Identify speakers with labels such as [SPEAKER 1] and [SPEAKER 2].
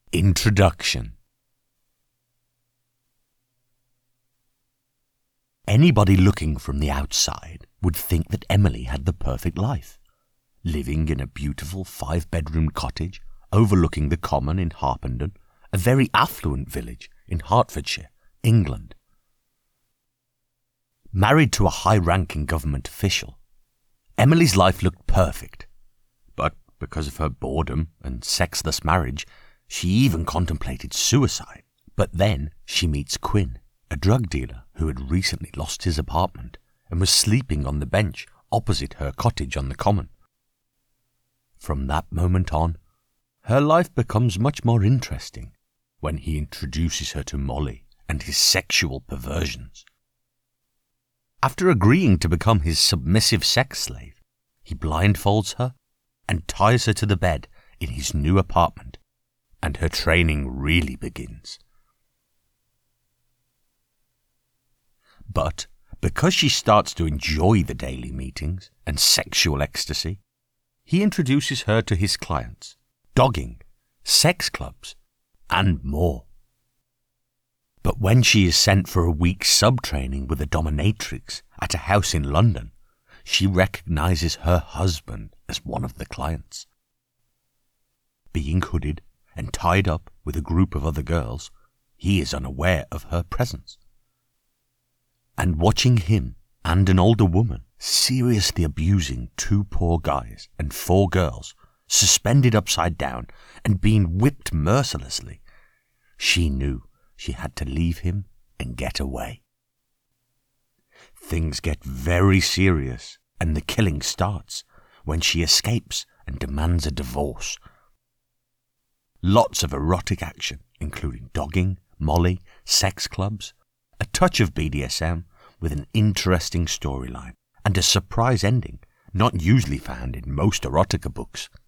[SPEAKER 1] Introduction. Anybody looking from the outside would think that Emily had the perfect life, living in a beautiful 5-bedroom cottage overlooking the Common in Harpenden, a very affluent village in Hertfordshire, England. Married to a high-ranking government official, Emily's life looked perfect, but because of her boredom and sexless marriage, she even contemplated suicide. But then she meets Quinn, a drug dealer who had recently lost his apartment and was sleeping on the bench opposite her cottage on the Common. From that moment on, her life becomes much more interesting when he introduces her to Molly and his sexual perversions. After agreeing to become his submissive sex slave, he blindfolds her and ties her to the bed in his new apartment, and her training really begins. But because she starts to enjoy the daily meetings and sexual ecstasy, he introduces her to his clients, dogging, sex clubs, and more. But when she is sent for a week's sub-training with a dominatrix at a house in London, she recognizes her husband as one of the clients. Being hooded and tied up with a group of other girls, he is unaware of her presence. And watching him and an older woman seriously abusing 2 poor guys and 4 girls, suspended upside down and being whipped mercilessly, she knew she had to leave him and get away. Things get very serious, and the killing starts when she escapes and demands a divorce. Lots of erotic action, including dogging, Molly, sex clubs, a touch of BDSM with an interesting storyline, and a surprise ending not usually found in most erotica books.